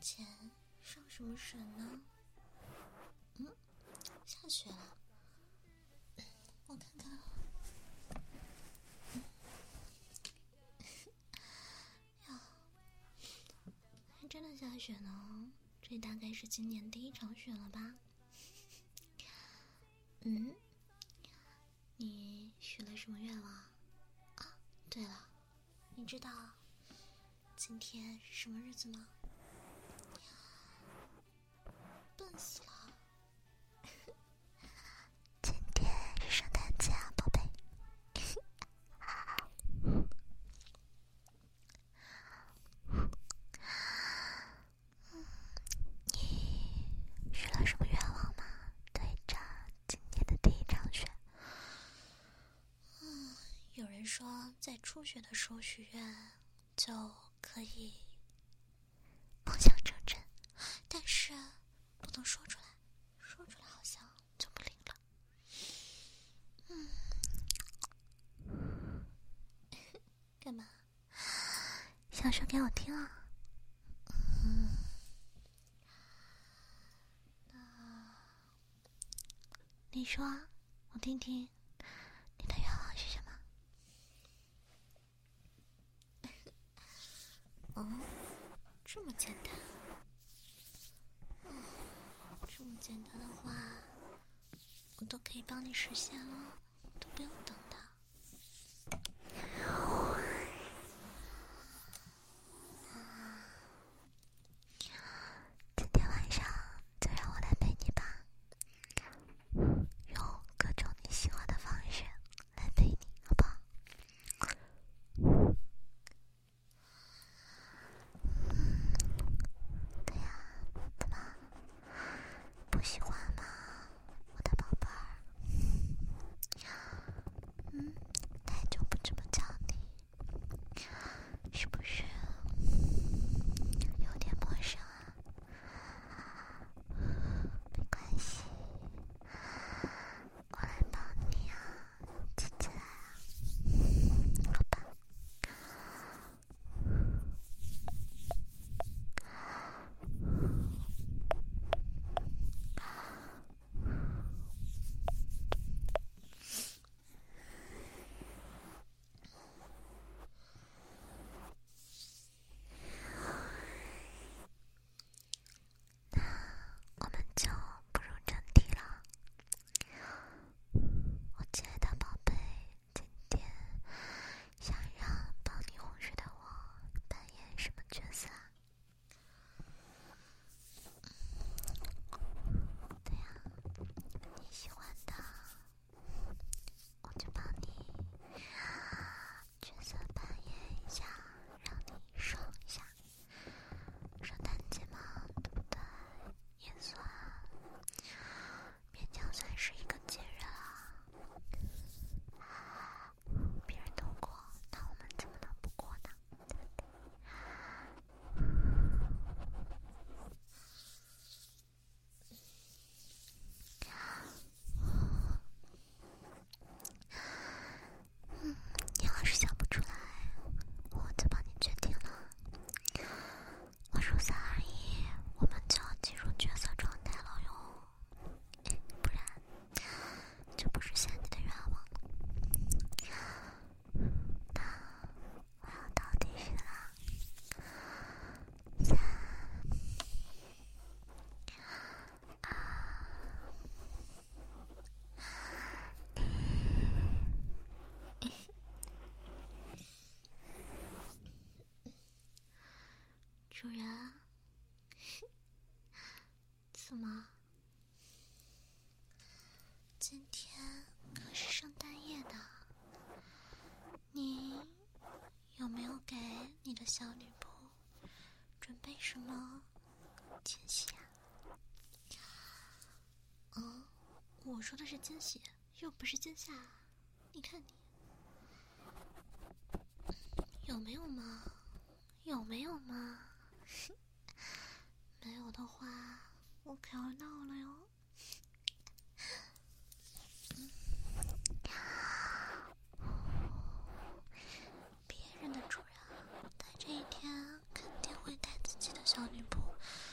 前上什么神呢？下雪了，我看看。呀，还真的下雪呢，这大概是今年第一场雪了吧？你许了什么愿望啊？对了，你知道今天是什么日子吗？笨死了！今天是圣诞节啊，宝贝。你许了什么愿望吗？对着今天的第一场雪。有人说在初雪的时候许愿就可以梦想成真，但是不能说出来，说出来好像就不灵了。干嘛？想说给我听啊？你说啊，我听听，你的愿望是什么？这么简单？这么简单的话，我都可以帮你实现了，都不用等的。今天晚上就让我来陪你吧，用各种你喜欢的方式来陪你，好不好？对呀，怎么不喜欢吗，我的宝贝儿？太久不这么叫你，是不是有点陌生啊？没关系，我来帮你啊，亲起来啊，好吧？我们就步入正题了。我亲爱的宝贝，今天想让帮你哄睡的我扮演什么角色啊？对呀，你喜欢的我就帮你角色扮演一下，让你爽一下。圣诞节嘛，对不对？也算勉强算是一个节日啊。别人都过，那我们怎么能不过呢？对不对？你要是想不出来，我就帮你决定了。我数3、2、1，我们就要进入角色状态了哟，不然就不实现你的愿望了。那我要倒计时啦，3、2、1。主人，怎么？今天可是圣诞夜呢，你有没有给你的小女仆准备什么惊喜啊？我说的是惊喜，又不是惊吓。你看你有没有嘛？有没有嘛？没有的话，我可要闹了哟。别人的主人在这一天肯定会带自己的小女仆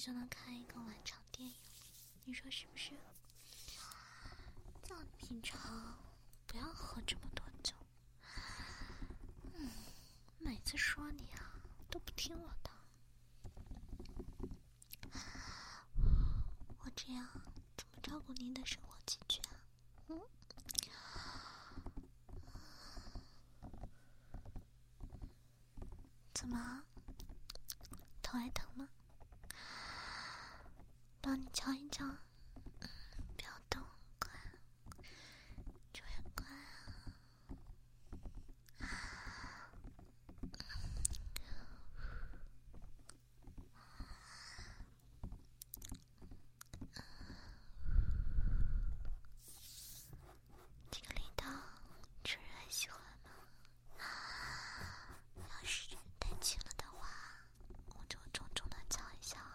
就能看一个晚场电影，你说是不是？叫你平常不要喝这么多酒。每次说你啊都不听我的，我这样怎么照顾您的生活起居啊？怎么？头还疼吗？帮你敲一敲，不要动，乖，就很乖啊。这个力道，主人还喜欢吗？要是太轻了的话，我就重重的敲一下。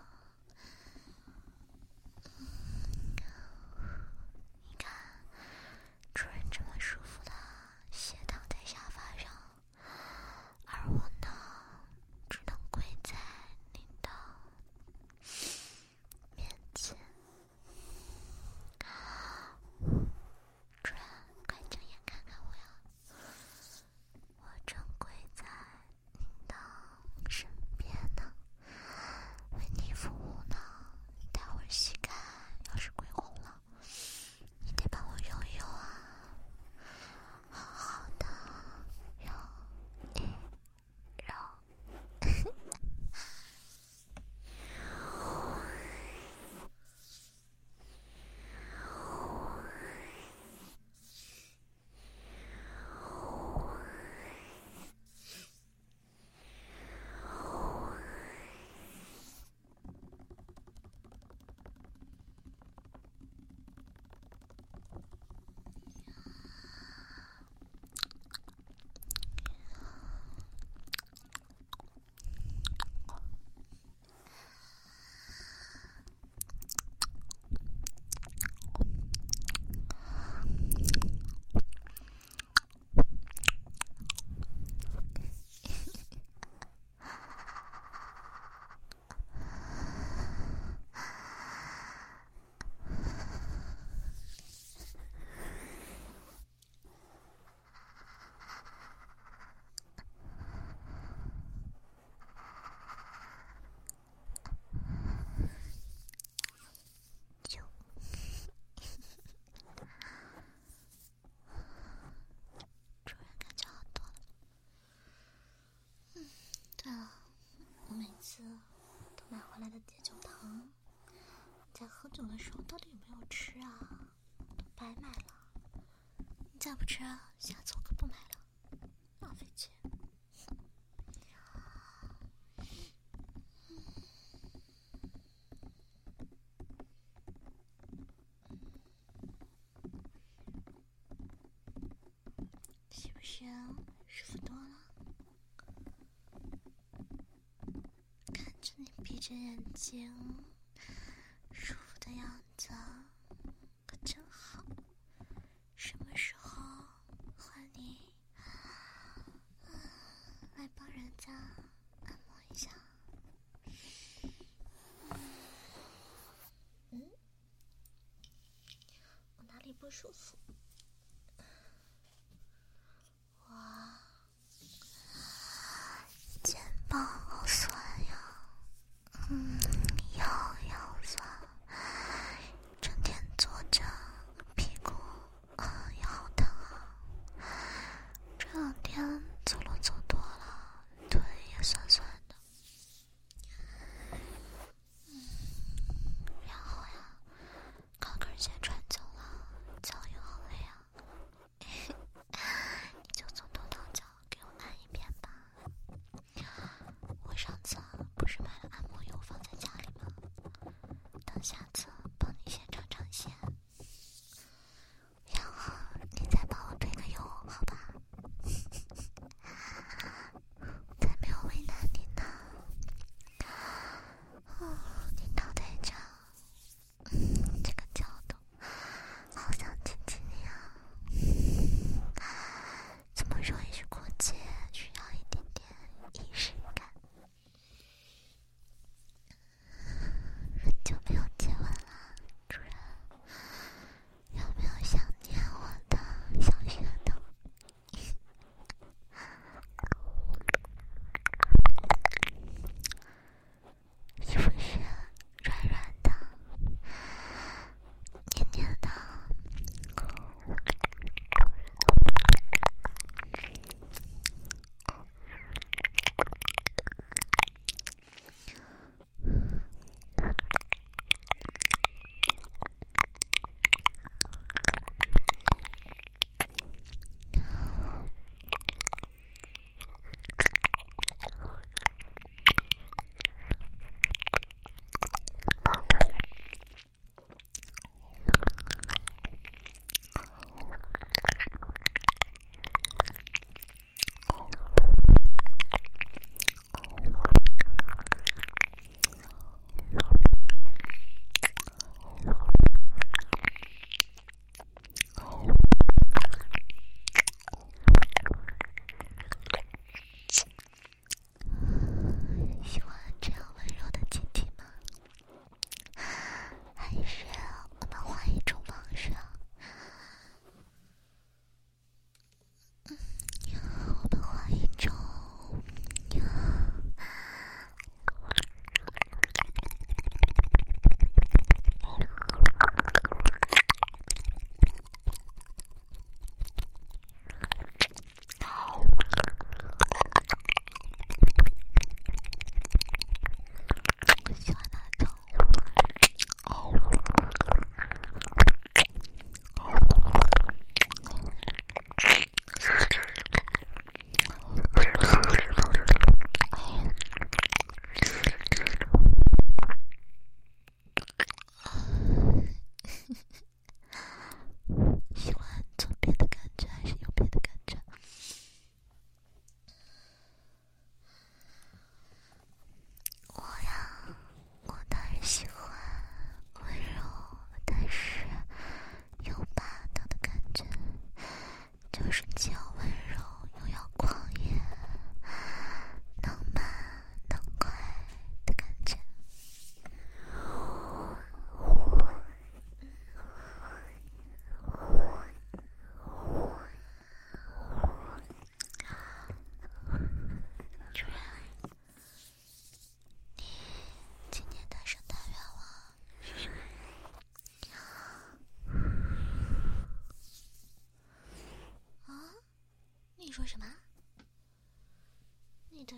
你看，主人这么舒服的斜躺在沙发上，而我呢，只能跪在您的面前。主人，快睁眼看看我呀！我正跪在您的身边呢，为你服务呢。待会儿膝盖要是跪红了，你得帮我揉一揉啊，好好的揉一揉。主人感觉好多了。对了，我每次都买回来的解酒糖，在喝酒的时候到底有没有吃啊？都白买了。你再不吃，下次我可不买了，浪费钱。是不是舒服多了？看着你闭着眼睛舒服的样子可真好，什么时候换你来帮人家按摩一下？我哪里不舒服？哇，肩膀好酸呀，腰酸，整天坐着，屁股也好疼啊。这两天走路走多了，腿也酸酸的。然后呀，高跟鞋穿久了，脚也好累啊。你就从头到脚给我按一遍吧。我上次不是买了按摩油放在家里吗？等下次帮你先尝尝鲜，然后你再帮我推个油，好吧？才没有为难你呢。你躺在这，这个角度，好想亲亲你啊！这么说也是过节，需要一点点仪式感。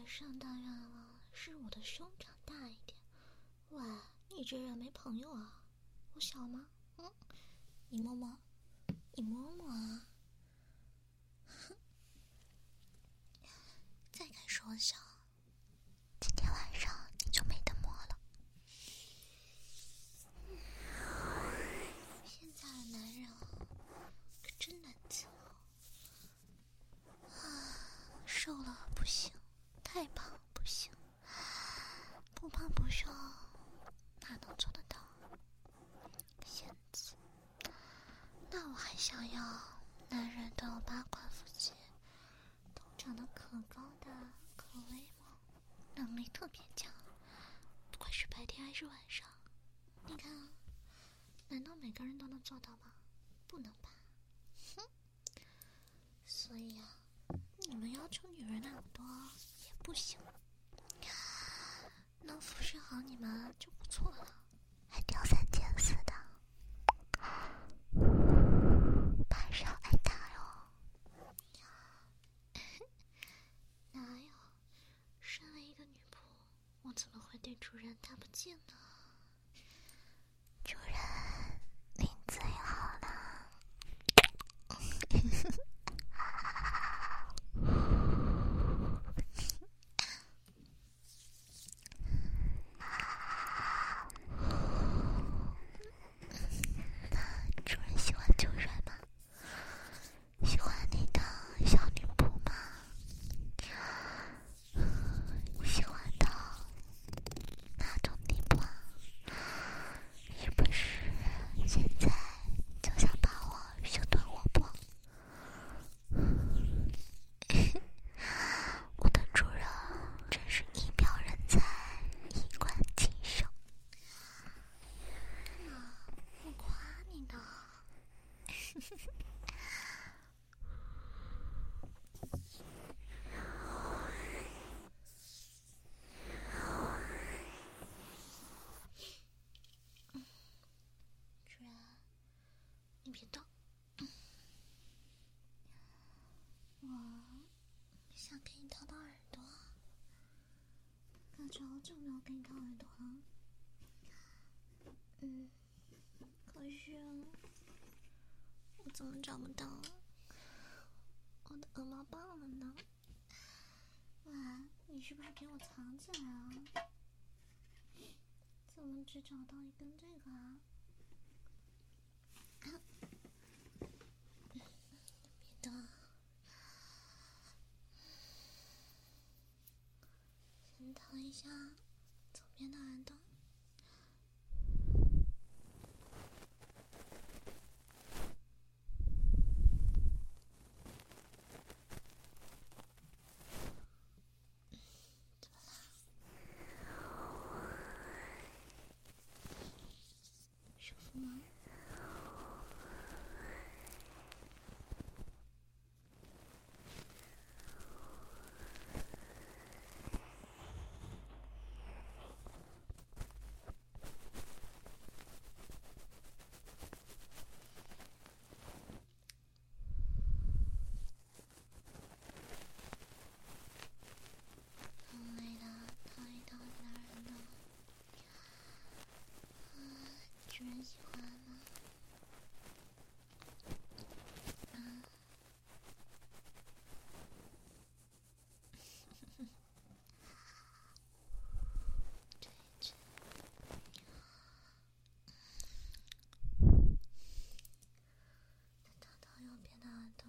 上当然了，是我的胸长大一点。喂，你这人没朋友啊？我小吗？你摸摸，你摸摸啊！再敢说我小，今天晚上你就没得摸了。现在的男人可真难伺候啊！瘦了不行，太胖不行，不胖不瘦哪能做得到？仙子，那我还想要男人都有八块腹肌，头长得可高的，可威猛，能力特别强，不管是白天还是晚上。你看啊，难道每个人都能做到吗？不能吧。所以啊，你们要求女人那么多也不行，能服侍好你们就不错了，还挑三拣四的，怕是要挨打哟。哪有，身为一个女仆，我怎么会对主人看不见呢？主人，您最好了。主人喜欢主人吗？喜欢你的小女仆吗？喜欢到哪种地步啊？是不是现在就想把我生吞活剥？我的主人真是一表人才，一冠禽兽。我夸你呢。主人，你别动。我想给你掏掏耳朵，感觉好久没有给你掏耳朵了。可是我怎么找不到我的鹅毛棒了呢？喂，你是不是给我藏起来了？怎么只找到一根这个啊？别动，先掏一下左边的耳朵。舒服吗？累了，掏一掏你的耳朵。主人喜欢吗？这一只，再掏掏右边的耳朵。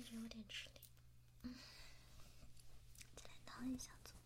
觉有点吃力。再来挠一下嘴。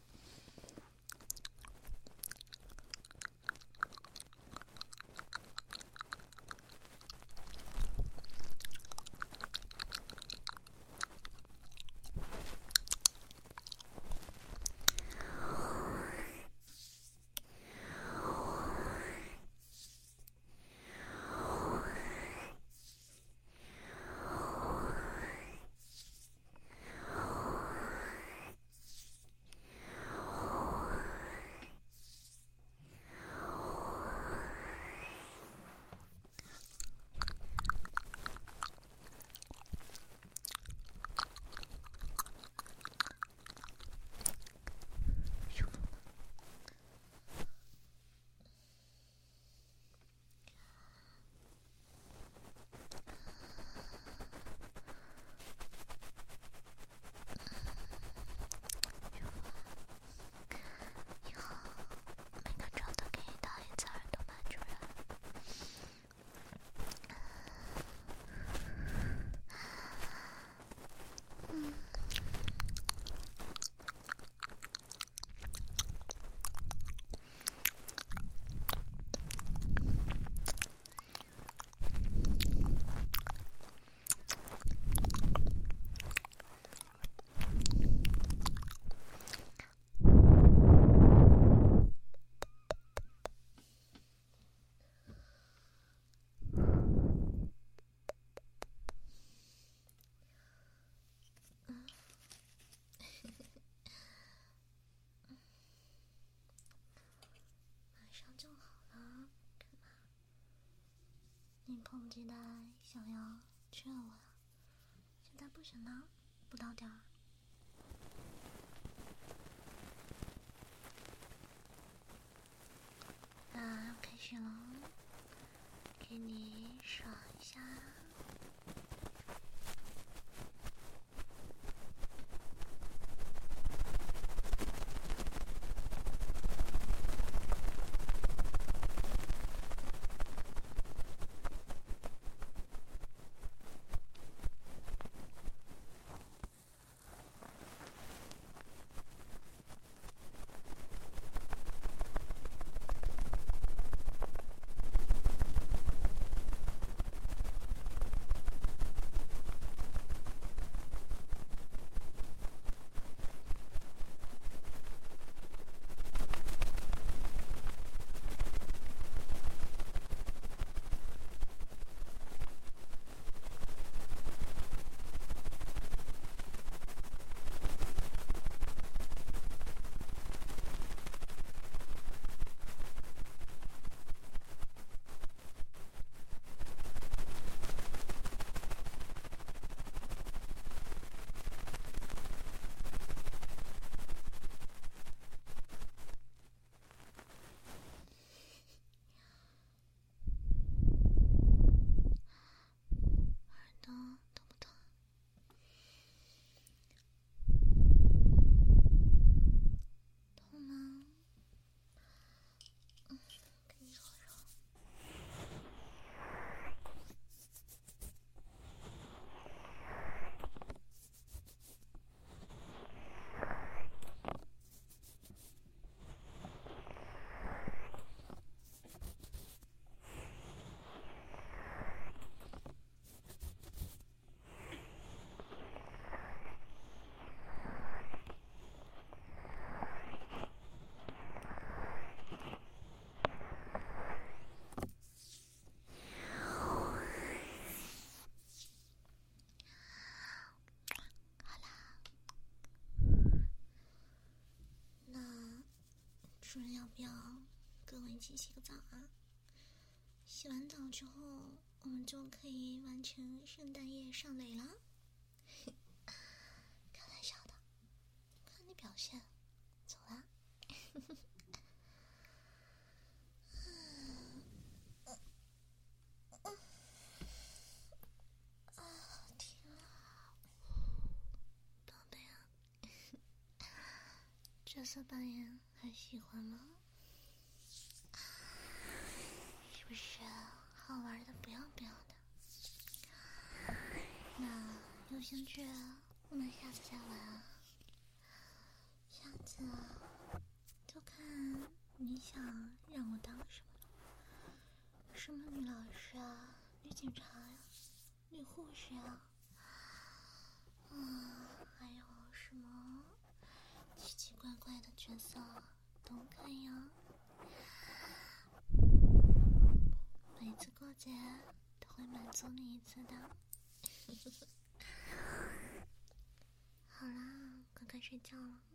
就好了，干嘛？你迫不及待想要吃了我了？现在不行了，不到点儿。那开始了，给你爽一下。主人要不要跟我一起洗个澡啊？洗完澡之后，我们就可以完成圣诞夜上垒了。开玩笑的，看你表现，走啦。天啊，宝贝啊，角色扮演还喜欢吗？是不是好玩的不要不要的？那有兴趣我们下次再玩啊。下次就看你想让我当什么了，什么女老师啊，女警察呀，女护士呀，还有什么奇奇怪怪的角色都可以啊。每次过节都会满足你一次的。好啦，快快睡觉了。